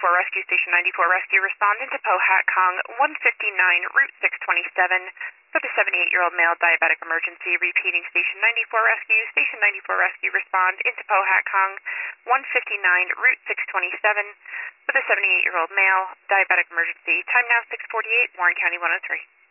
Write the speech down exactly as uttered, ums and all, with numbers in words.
ninety-four Rescue, Station ninety-four Rescue, respond into Pohatcong, one fifty-nine, Route six twenty-seven, for the seventy-eight-year-old male diabetic emergency. Repeating, Station ninety-four Rescue, Station ninety-four Rescue, respond into Pohatcong, one fifty-nine, Route six twenty-seven, for the seventy-eight-year-old male diabetic emergency. Time now six forty-eight, Warren County one oh three.